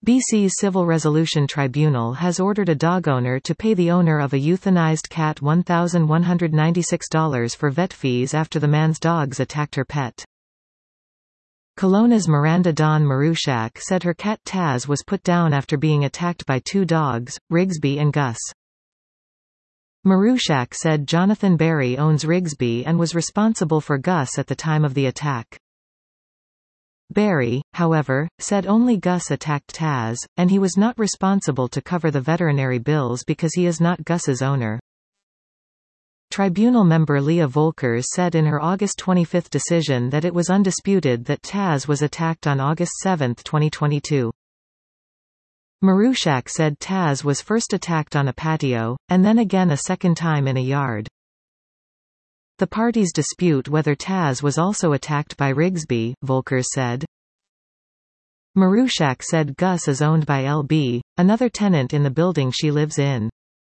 BC's Civil Resolution Tribunal has ordered a dog owner to pay the owner of a euthanized cat $1,196 for vet fees after the man's dogs attacked her pet. Kelowna's Miranda Dawn Marushak said her cat Taz was put down after being attacked by two dogs, Rigsby and Gus. Marushak said Jonathan Barry owns Rigsby and was responsible for Gus at the time of the attack. Barry, however, said only Gus attacked Taz, and he was not responsible to cover the veterinary bills because he is not Gus's owner. Tribunal member Leah Volkers said in her August 25 decision that it was undisputed that Taz was attacked on August 7, 2022. Marushak said Taz was first attacked on a patio, and then again a second time in a yard. The parties dispute whether Taz was also attacked by Rigsby, Volkers said. Marushak said Gus is owned by LB, another tenant in the building she lives in.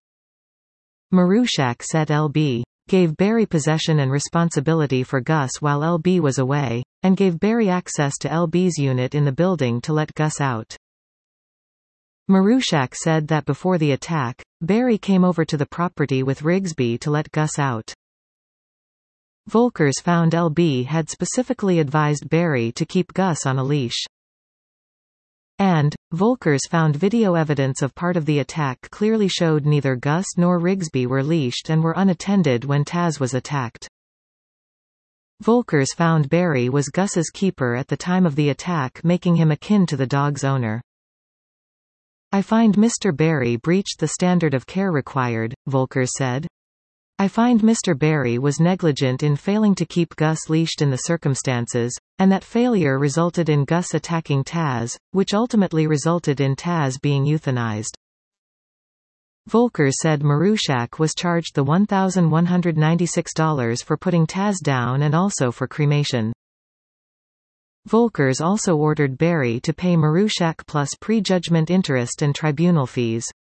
Marushak said LB gave Barry possession and responsibility for Gus while LB was away, and gave Barry access to LB's unit in the building to let Gus out. Marushak said that before the attack, Barry came over to the property with Rigsby to let Gus out. Volkers found LB had specifically advised Barry to keep Gus on a leash. And, Volkers found video evidence of part of the attack clearly showed neither Gus nor Rigsby were leashed and were unattended when Taz was attacked. Volkers found Barry was Gus's keeper at the time of the attack, making him akin to the dog's owner. I find Mr. Barry breached the standard of care required, Volkers said. I find Mr. Barry was negligent in failing to keep Gus leashed in the circumstances, and that failure resulted in Gus attacking Taz, which ultimately resulted in Taz being euthanized. Volkers said Marushak was charged the $1,196 for putting Taz down and also for cremation. Volkers also ordered Barry to pay Marushak plus prejudgment interest and tribunal fees.